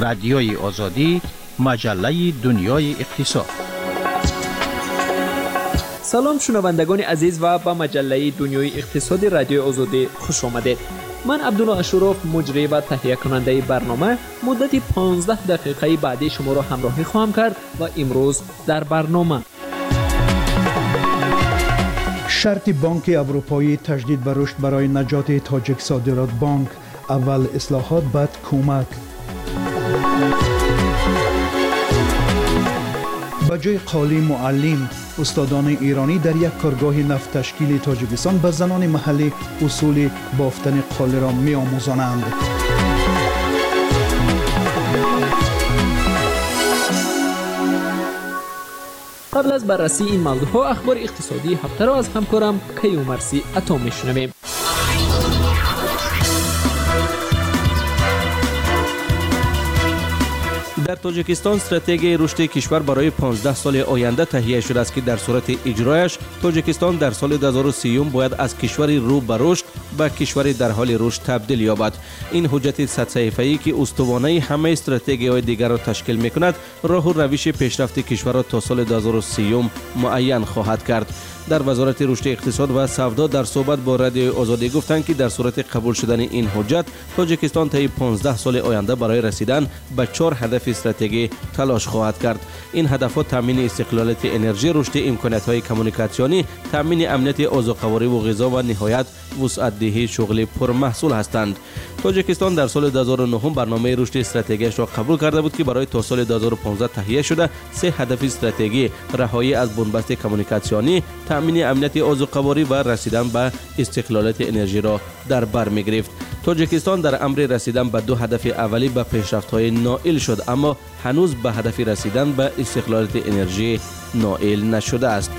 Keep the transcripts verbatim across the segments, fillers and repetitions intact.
رادیوی آزادی، مجله دنیای اقتصاد. سلام شنوندگان عزیز و به مجله دنیای اقتصاد رادیوی آزادی خوش آمدید. من عبدالله اشرف، مجری و تهیه کننده برنامه، مدت پانزده دقیقه بعدی شما را همراهی خواهم کرد و امروز در برنامه شرط بانک اروپایی تجدید به رشد برای نجات تاجیک صادرات بانک، اول اصلاحات بعد کمک. به جای قالی معلم، استادان ایرانی در یک کارگاه نفت تشکیل تاجیکستان به زنان محلی اصول بافتن قالی را می آموزانند. قبل از بررسی این موضوع ها، اخبار اقتصادی هفته را از همکارم کیومرثی عطا میشنویم. در تاجیکستان استراتژی رشد کشور برای پانزده سال آینده تهیه شده است که در صورت اجرایش تاجیکستان در سال دو هزار و سی باید از کشوری رو به رشد به کشوری در حال رشد تبدیل یابد. این حجت صد صفحه‌ای که استوانه همه استراتژی‌های دیگر را تشکیل می‌کند، راه و روش پیشرفت کشور را تا سال دو هزار و سی معین خواهد کرد. در وزارت رشد اقتصاد و سودا در صحبت با رادیوی آزادی گفتند که در صورت قبول شدن این حجت، تاجیکستان طی پانزده سال آینده برای رسیدن به چهار هدف استراتژی تلاش خواهد کرد. این هدف‌ها تامین استقلالیت انرژی، رشد امکانات‌های کمیونیکاسیونی، تامین امنیت غذاخوری و غذا و نهایت وسعت دهی شغل پرمحصول هستند. تاجیکستان در سال دو هزار و نه برنامه رشد استراتژیش را قبول کرده بود که برای تا سال دو هزار و پانزده تهیه شده سه هدف استراتژی رهایی از بنبست کمیونیکاسیونی، تامین امنیت غذاخوری و رسیدن به استقلالیت انرژی را در بر می‌گرفت. تاجیکستان در امر رسیدن به دو هدف اولی به پیشرفت‌های نائل شد، اما هنوز به هدف رسیدن به استقلالیت انرژی نائل نشده است.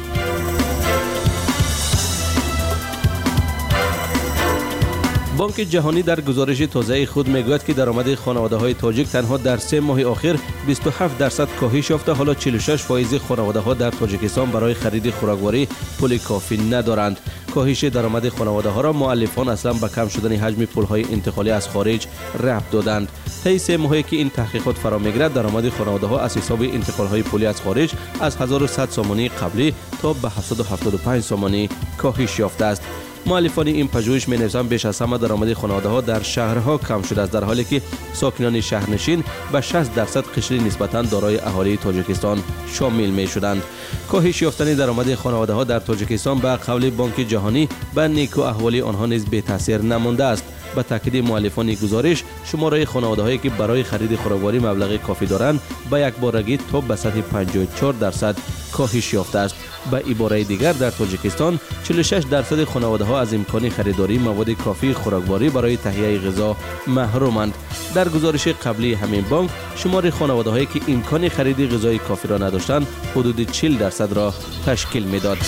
بانک جهانی در گزارش تازه خود میگوید که درآمد خانواده‌های تاجیک تنها در سه ماه اخیر بیست و هفت درصد کاهش یافته. حالا چهل و شش درصد خانواده‌ها در تاجیکستان برای خرید خوراکواری پول کافی ندارند. کاهش درآمد خانواده‌ها را مؤلفان اصلا به کم شدن حجم پول‌های انتقالی از خارج ربط دادند. طی سه ماهی که این تحقیقات فرا می‌گیرد، درآمد خانواده‌ها از حساب انتقال‌های پولی از خارج از هزار و صد سامانی قبلی تا به هفتصد و هفتاد و پنج سامانی کاهش یافته است. مؤلفان این پژوهش می‌نویسند بیش از همه درآمد خانواده‌ها در شهرها کم شده است، در حالی که ساکنان شهرنشین به شصت درصد قشری نسبتاً دارای اهالی تاجیکستان شامل می‌شدند. کاهش یافتن درآمد خانواده‌ها در تاجیکستان به قول بانک جهانی به نیکو احوالی آنها نیز بی تاثیر نمانده است. به تاکید مؤلفان گزارش، شماره خانواده‌هایی که برای خرید خوراکواری مبلغ کافی دارند به یک بارگی تا به سطح پنجاه و چهار درصد کاهش یافته است. به عباره دیگر، در تاجیکستان چهل و شش درصد خانواده‌ها از امکان خریداری مواد کافی خوراکواری برای تهیه غذا محرومند. در گزارش قبلی همین بانک، شمار خانواده‌هایی که امکان خرید غذای کافی را نداشتند حدود چهل درصد را تشکیل می‌داد.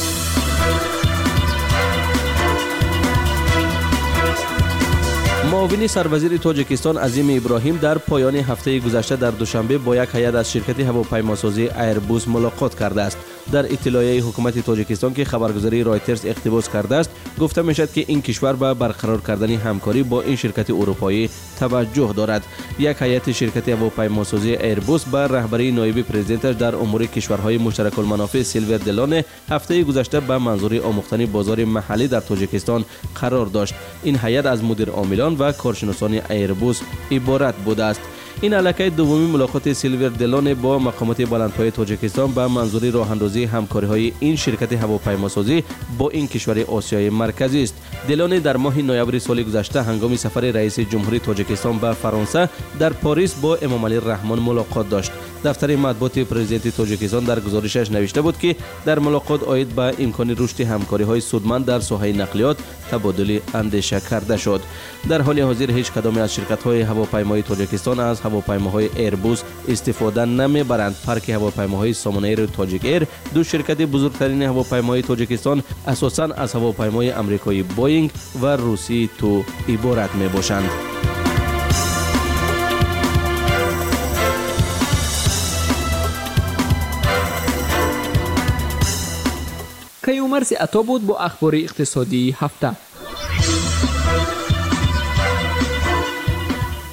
معاون سروزیر تاجیکستان عظیم ابراهیم در پایان هفته گذشته در دوشنبه با یک هیئت از شرکت هواپیماسازی ایربوس ملاقات کرده است. در اطلاعیه حکومت تاجیکستان که خبرگزاری رایترز اقتباس کرده است، گفته میشد که این کشور به برقرار کردن همکاری با این شرکت اروپایی توجه دارد. یک هیئت شرکت هواپیماسازی ایربوس با رهبری نایب پرزیدنتش در امور کشورهای مشترک المنافع سیلور دلون هفته گذشته به منظور آموختن بازار محلی در تاجیکستان قرار داشت. این هیئت از مدیر عاملان و کارشناسان ایربوس عبارت بوده است. این علاقه دومی ملاقات سیلور دلون با مقامات بلندپایه تاجیکستان به منظور راه اندازی همکاری‌های این شرکت هواپیماسازی با این کشور آسیای مرکزی است. دلون در ماه نوامبر سال گذشته هنگام سفر رئیس جمهوری تاجیکستان به فرانسه در پاریس با امام علی رحمان ملاقات داشت. دفتر مطبوعات پرزیدنت تاجیکستان در گزارشش نوشته بود که در ملاقات آید به امکان رشد همکاری‌های سودمند در ساحه نقلیات تبادل اندیشه کرده شد. در حال حاضر هیچ کدام از شرکت‌های هواپیمایی تاجیکستان از هواپیماهای ایربوس استفاده نمی‌برند. پارک هواپیماهای سامان ایر و تاجیک ایر، دو شرکت بزرگترین هواپیمایی تاجیکستان، اساساً از هواپیمای آمریکایی بوئینگ و روسی تو عبارت می‌باشند. کیومرثی عطا بود با اخبار اقتصادی هفته.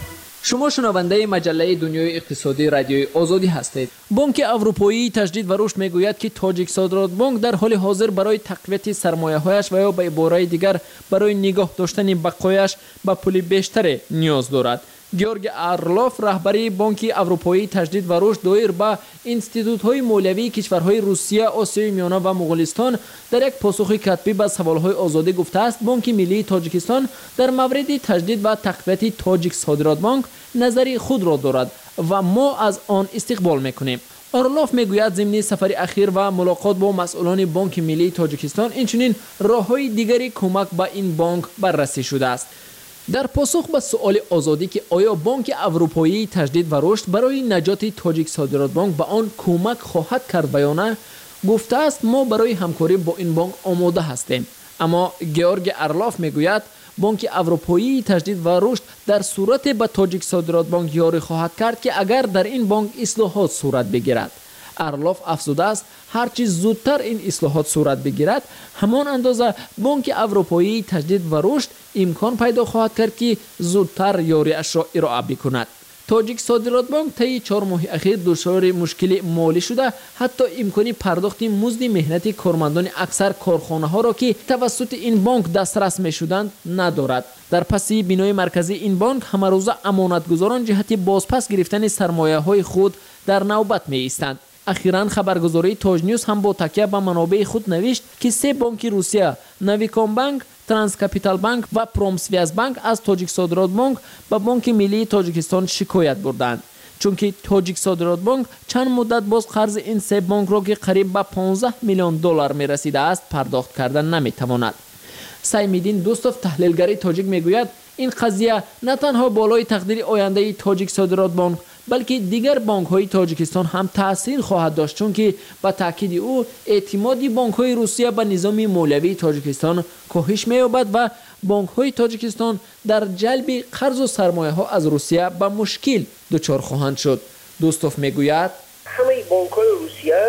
شما شنونده مجله دنیای اقتصادی رادیوی آزادی هستید. بانک اروپایی تجدید و رشد میگوید که تاجیک صادرات بانک در حال حاضر برای تقویت سرمایه‌هایش و یا به عبارت دیگر برای نگاه داشتن بقایش به پول بیشتر نیاز دارد. گیورگ ارلوف رهبری بانک اروپایی تجدید و رشد دایر به اینستیتوت‌های مالیوی کشورهای روسیه، آسیای میانه و مغولستان در یک پاسخ کتبی به سوال‌های آزادی گفته است بانک ملی تاجیکستان در مورد تجدید و تقویت تاجیک صادرات بانک نظری خود را دارد و ما از آن استقبال می‌کنیم. ارلوف میگوید ضمن سفر اخیر و ملاقات با مسئولان بانک ملی تاجیکستان اینچنین راه‌های دیگری کمک به این بانک بررسی شده است. در پاسخ به سؤال آزادی که آیا بانک اروپایی تجدید و رشد برای نجات تاجیک صادرات بانک به آن کمک خواهد کرد یا نه، گفته است ما برای همکاری با این بانک آماده هستیم. اما گیورگ ارلوف میگوید بانک اروپایی تجدید و رشد در صورت به تاجیک صادرات بانک یاری خواهد کرد که اگر در این بانک اصلاحات صورت بگیرد. ارلوف افزوده است هرچی زودتر این اصلاحات صورت بگیرد همان اندازه بانک اروپایی تجدید و رشد امکان پیدا خواهد کرد که زودتر یاریش را ارائه بکند. تاجیک صادرات بانک طی چهار ماه اخیر دچار مشکل مالی شده، حتی امکان پرداخت مزد مهنتی کارمندان اکثر کارخانه‌ها را که توسط این بانک دسترس می‌شدند ندارد. در پس بینای مرکزی این بانک همه روزه امانتگزاران جهت بازپس گرفتن سرمایه‌های خود در نوبت می‌ایستند. اخیراً خبرگزاری تاج نیوز هم با تکیه به منابع خود نوشت که سه بانک روسیه، نویکام بانک، ترانس کپیتال بانک و پرومسویاز بانک از تاجیک صادرات بانک به بانک ملی تاجیکستان شکایت بردند، چون که تاجیک صادرات بانک چند مدت باز قرض این سه بانک را که قریب به پانزده میلیون دلار می رسیده است پرداخت کردن نمی تواند. سیمیدین دوستوف تحلیلگر تاجیک میگوید این قضیه نه تنها بالای تقدیر آینده تاجیک صادرات بانک بلکه دیگر بانک های تاجیکستان هم تاثیر خواهد داشت، چون که با تاکید او اعتماد بانک های روسیه به نظام مالیوی تاجیکستان کاهش می‌یابد و بانک های تاجیکستان در جلب قرض و سرمایه ها از روسیه به مشکل دچار خواهند شد. دوستوف میگوید همه بانک های روسیه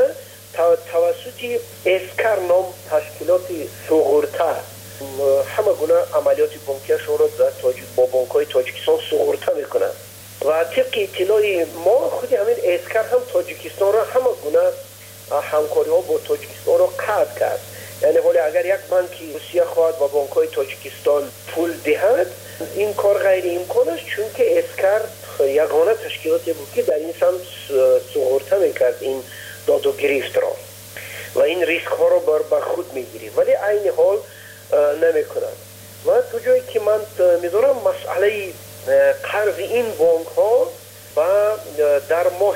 توسط اسکر نام تشکیلات سوغورته همه گونه عملیات بانکیشون را در تاجیک با بانک های تاجیکستان سوغورته میکنند و طبق اطلاع ما خود همین اسکر هم تاجیکستان را همه گونه همکاری ها با تاجیکستان را قطع کرد. یعنی حالا اگر یک بانک روسیه خواهد و بانک های تاجیکستان پول دهد این کار غیر امکان است، چون که اسکر یگانه تشکیلاتی بود که در این سمت سوغورته میکرد این داد و گرفت را و این ریسک ها را بر بر خود میگیریم، ولی عین حال نمیکنند. و تو جایی که من میدونم مسئله قرض این بانک ها و در ماه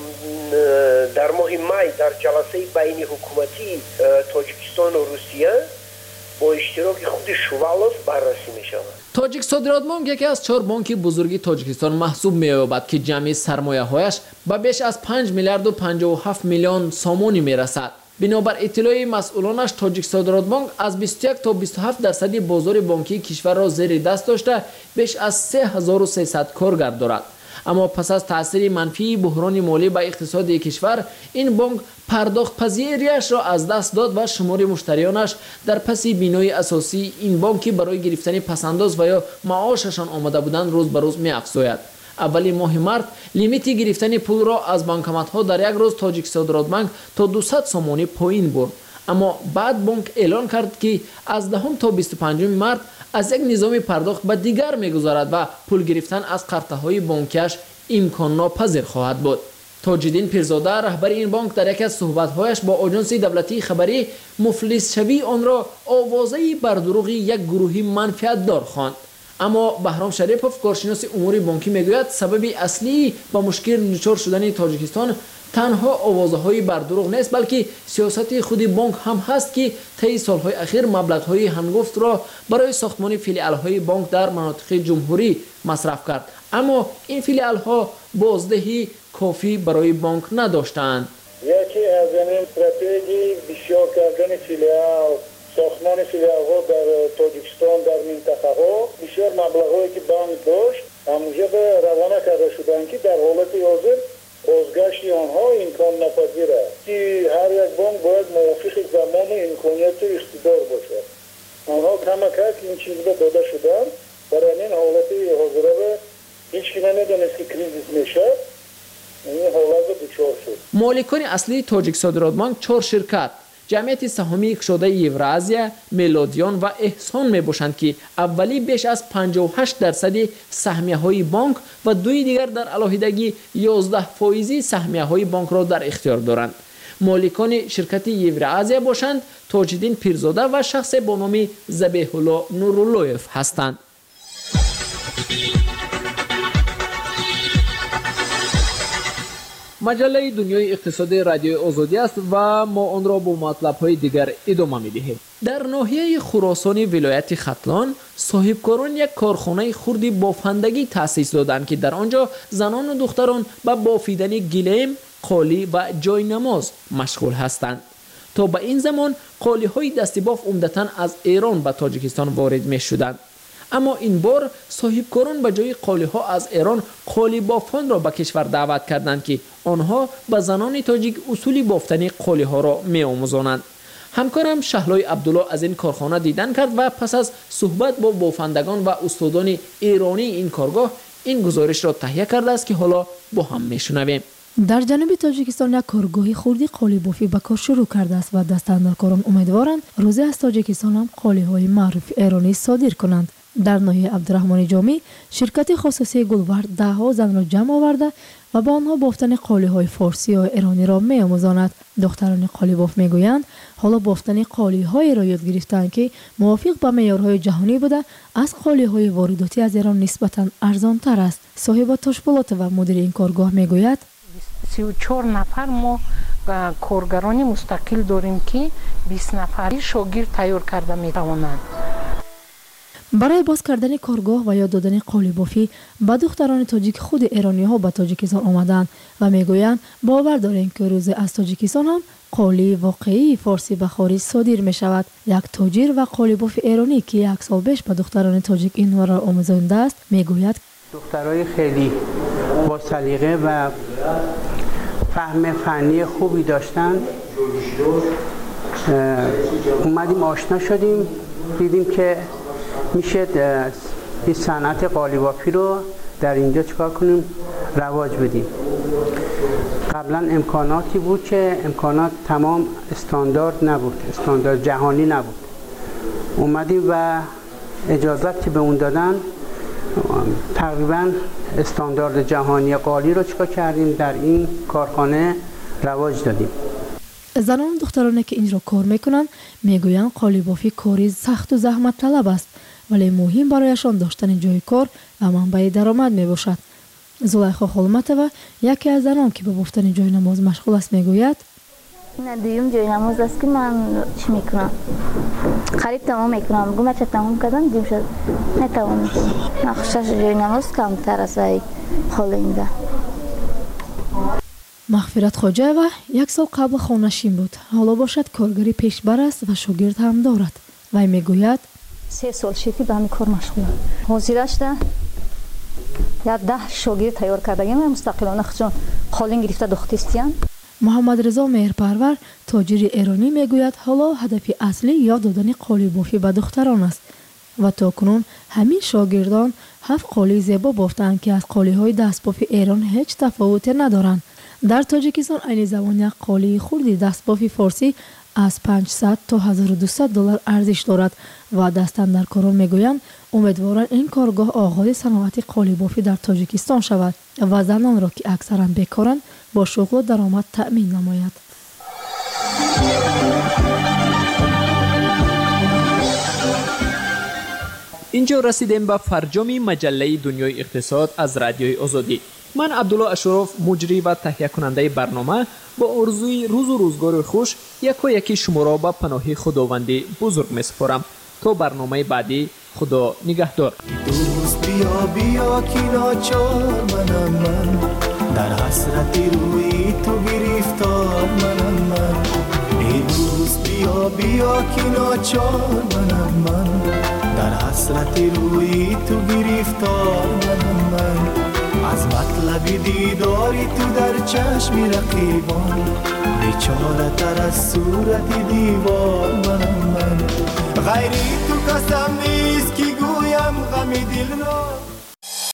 در ماه می در جلسه بین حکومتی تاجیکستان و روسیه با اشتراک خود شوالوف بررسی می شود. تاجیک صادرات بانک یکی از چهار بانک بزرگی تاجیکستان محسوب می یابد که جمعی سرمایه هایش به بیش از پنج میلیارد و پنجاه و هفت میلیون سامانی می رسد. بنابر اطلاع مسئولانش تاجیک صادرات بانک از بیست و یک تا بیست و هفت درصد بازار بانکی کشور را زیر دست داشته بیش از سه هزار و سیصد کارگر دارد. اما پس از تاثیر منفی بحران مالی به اقتصاد کشور این بانک پرداخت پذیریش را از دست داد و شمار مشتریانش در پس بینای اساسی این بانک برای گرفتن پسنداز و یا معاششان آمده بودند روز به روز می افزاید. اولی ماه مارت لیمیت گرفتن پول را از بانکمات ها در یک روز تاجیک صادرات بانک تا دویست سامانی پایین برد، اما بعد بانک اعلان کرد که از دهم تا بیست و پنجم مارت از یک نظام پرداخت به دیگر میگذارد و پول گرفتن از قرضه های بانکیش امکان ناپذیر خواهد بود. تاج‌الدین پیرزاده رهبر این بانک در یکی از صحبت‌هایش با آژانس دولتی خبری مفلس شوی آن را آوازه بر دروغ یک گروهی منفعت دار خواند. اما بهرام شریپوف کارشناس امور بانکی میگوید سبب اصلی با مشکل دچار شدن تاجیکستان تنها آوازهای بر دروغ نیست، بلکه سیاست خود بانک هم هست که طی سالهای اخیر مبلغ‌های هنگفت را برای ساختمان فیلیال‌های بانک در مناطق جمهوری مصرف کرد، اما این فیلیال‌ها بازدهی کافی برای بانک نداشتند. یکی از این استراتژی بسیار کردن فیلیال، ساختمان فیلیال‌ها در تاجیکستان در منطقه ها بسیار مبلغ‌هایی که بانک داشت همونجا به روانه کرده شدند که در حالت حاضر بازگشت آنها امکان ناپذیر است که هر یک بانک باید موافق زمان امکانیت و اقتدار باشد. آنها کمک این چیز به داده شدند، برای این حالت حاضره به هیچ کی نمیدونه میشه این حالت دچار شد. مالکان اصلی تاجیک صادرات بانک چهار شرکت جمعیت سهامی کشاده یوراسیا، میلودیان و احسان می باشند که اولی بیش از پنجاه و هشت درصد سهمیه های بانک و دوی دیگر در علاهیدگی یازده فایزی سهمیه های بانک را در اختیار دارند. مالکان شرکت یوراسیا باشند تاج‌الدین پیرزاده و شخص با نام ذبیح الله نوراللهیف هستند. مجله دنیای اقتصادی رادیوی آزادی است و ما آن را با مطلب‌های دیگر ادامه می‌دهیم. در ناحیه خراسان ولایت ختلان صاحبکاران یک کارخانه خرد بافندگی تأسیس دادند که در آنجا زنان و دختران به بافیدن گلیم، قالی و جای نماز مشغول هستند. تا به این زمان قالی‌های دستی باف عمدتاً از ایران به تاجیکستان وارد می‌شدند. اما این بار صاحبکاران به جای قالی‌ها از ایران قالی بافان را به کشور دعوت کردند که آنها به زنان تاجیک اصول بافتن قالی‌ها را می‌آموزانند. همکارم شهلای عبدالله از این کارخانه دیدن کرد و پس از صحبت با بافندگان و استادان ایرانی این کارگاه این گزارش را تهیه کرده است که حالا با هم می‌شنویم. در جنوب تاجیکستان یک کارگاه خردی قالی بافی به کار شروع کرده است و دستاندرکاران امیدوارند روزی از تاجیکستان هم قالی‌های معروف ایرانی صادر کنند. در ناحیه عبدالرحمن جامی شرکت خصوصی گلورد ده ها زن را جمع آورده و با آنها بافتن قالی‌های فارسی و ایرانی را می‌آموزاند. دختران قالی باف می‌گویند حالا بافتن قالی‌های را یاد گرفتند که موافق با معیارهای جهانی بوده از قالی‌های وارداتی از ایران نسبتاً ارزان‌تر است. صاحب تشکیلات و مدیر این کارگاه می‌گوید سی و چهار نفر ما کارگران مستقل داریم که بیست نفری شاگرد تیار کرده می‌توانند. برای باز کردن کارگاه و یاد دادن قالی بافی به دختران تاجیک خود ایرانی ها به تاجیکستان آمدند و میگویند باور داریم که روز از تاجیکستان هم قالی واقعی فارسی به خارج صادر می شود. یک تاجر و قالی باف ایرانی که یک سال پیش به دختران تاجیک این را آموزانده است میگوید دخترای خیلی با سلیقه و فهم فنی خوبی داشتن. اومدیم آشنا شدیم، دیدیم که میشه این صنعت قالی بافی رو در اینجا چکار کنیم رواج بدیم. قبلا امکاناتی بود که امکانات تمام استاندارد نبود، استاندارد جهانی نبود. اومدیم و اجازت که به اون دادن تقریبا استاندارد جهانی قالی رو چکار کردیم در این کارخانه رواج دادیم. زنان و دخترانی که اینجا کار میکنند میگویند قالی بافی کاری سخت و زحمت طلب است ولی مهم برایشان داشتن جای کار و منبع درآمد میباشد. زلیخا خولمتова یکی از زنان که به بافتن جای نماز مشغول است میگوید این دویم جای نماز است که من چی میکنم خرید تمام میکنم گم چه تمام کردم دیم شد نتوانم نقشش جای نماز کمتر است ای خالنده. مغفرت خواجه و یک سال قبل خانشین بود، حالا باشد کارگری پیشبر است و شاگرد هم دارد. وی میگوید سه سال شدی به همین کار مشغولم. حاضرش ده یا ده شاگرد تیار کردگیم مستقلانه خودشون قالین گرفته دختیستیان. محمد رضا مهرپرور تاجر ایرانی میگوید حالا هدف اصلی یاد دادن قالی بافی به دختران است و تاکنون همین شاگردان هفت قالی زیبا بافتند که از قالی‌های دستباف ایران هیچ تفاوتی ندارند. در تاجیکستان این زمان یک قالی خردی دستباف فارسی از پانصد تا هزار و دویست دلار ارزش دارد و دستاندرکاران میگویند امیدوارند این کارگاه آغاز صنعت قالی بافی در تاجیکستان شود و زنان را که اکثرا بیکارند با شغل و درآمد تأمین نماید. اینجا رسیدیم به فرجام مجله دنیای اقتصاد از رادیوی آزادی. من عبدالله اشرف مجری و تهیه کننده برنامه با آرزوی روز و روزگار خوش یک و یکی شما را به پناه خداوندی بزرگ می‌سپارم. تا برنامه بعدی خدا نگهدار. دوست بیا بیا کی ناچار منم من در حسرتی روی تو گرفتار منم من ای دوست بیا بیا کی ناچار منم من در حسرتی روی تو گرفتار منم من از مطلب دیداری تو در چشم رقیبان بیچاره تر از صورت دیوار منم من غیری تو قسم نیست که گویم غم دل را